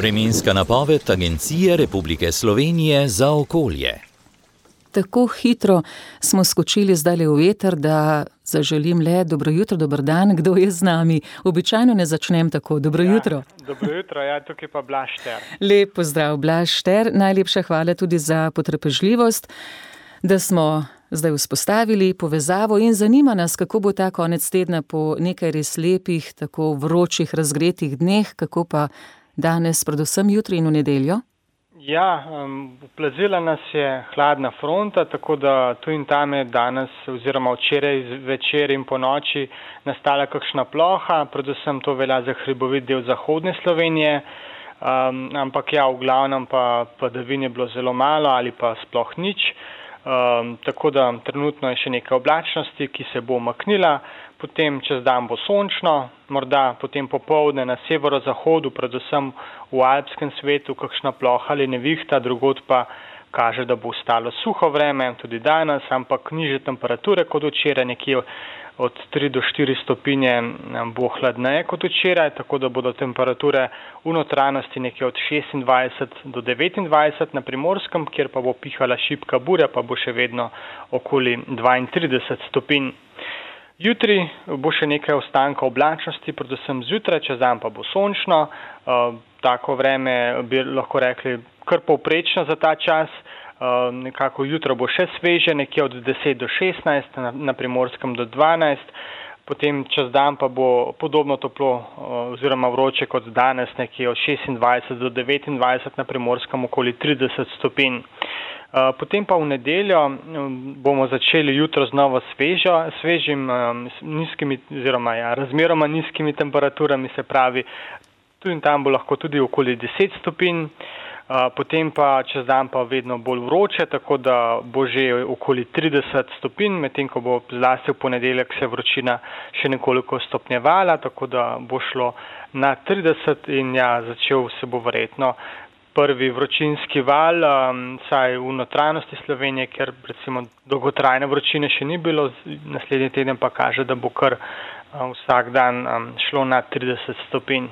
Vremenska napoved Agencije Republike Slovenije za okolje. Tako hitro smo skočili zdajle v veter, da zaželim le dobro jutro, dober dan, kdo je z nami. Običajno ne začnem tako. Dobro jutro. Dobro jutro, tukaj pa Blaž Šter. Lep pozdrav, Blaž Šter. Najlepša hvala tudi za potrpežljivost, da smo zdaj vzpostavili povezavo in zanima nas, kako bo ta konec tedna po nekaj res lepih, tako vročih, razgretih dneh, kako pa danes, predvsem jutri in v nedeljo. Oplazila nas je hladna fronta, tako da tu in tam je danes oziroma včeraj večer in po noči nastala kakšna ploha, predvsem to velja za hribovit del zahodne Slovenije, ampak v glavnem pa padavin je bilo zelo malo ali pa sploh nič, tako da trenutno je še nekaj oblačnosti, ki se bo umaknila, potem čez dan bo sončno, morda potem popoldne na severozahodu, predvsem v alpskem svetu, kakšna ploha ali nevihta, drugod pa kaže, da bo ostalo suho vreme, tudi danes, ampak nižje temperature kot včeraj, nekje od 3 do 4 stopinje bo hladneje kot včeraj, tako da bodo temperature v notranjosti nekje od 26 do 29 na Primorskem, kjer pa bo pihala šibka burja, pa bo še vedno okoli 32 stopinj. Jutri bo še nekaj ostanka oblačnosti, predvsem zjutraj, čez dan pa bo sončno. Tako vreme bi lahko rekli kar povprečno za ta čas. Nekako jutro bo še sveže, nekje od 10 do 16, na Primorskem do 12. Potem čez dan pa bo podobno toplo oziroma vroče kot danes, nekje od 26 do 29, na Primorskem okoli 30 stopinj. Potem pa v nedeljo bomo začeli jutro znova svežim nizkimi oziroma razmeroma nizkimi temperaturami, se pravi, tu in tam bo lahko tudi okoli 10 stopinj, potem pa čez dan pa vedno bolj vroče, tako da bo že okoli 30 stopinj, medtem ko bo zlasti v ponedeljek se vročina še nekoliko stopnjevala, tako da bo šlo na 30 in začel se bo verjetno prvi vročinski val, saj v notranjosti Slovenije, ker recimo dolgotrajne vročine še ni bilo, naslednji teden pa kaže, da bo kar vsak dan šlo na 30 stopinj.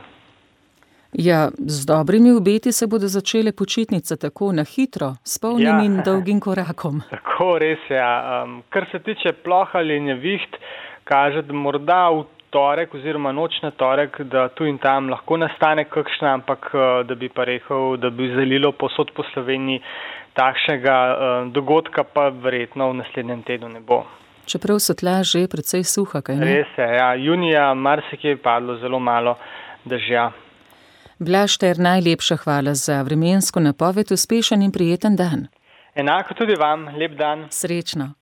Z dobrimi obeti se bodo začele počitnice tako na hitro, s polnim in dolgim korakom. Tako, res je. Kar se tiče ploh ali neviht, kaže, da morda v torek oziroma noč na torek, da tu in tam lahko nastane kakšna, ampak da bi pa rekel, da bi zalilo povsod po Sloveniji, takšnega dogodka pa verjetno v naslednjem tednu ne bo. Čeprav so tla že precej suha, kaj ne? Res je, junija marsikje je padlo zelo malo dežja. Blaž Šter, najlepša hvala za vremensko napoved, uspešen in prijeten dan. Enako tudi vam, lep dan. Srečno.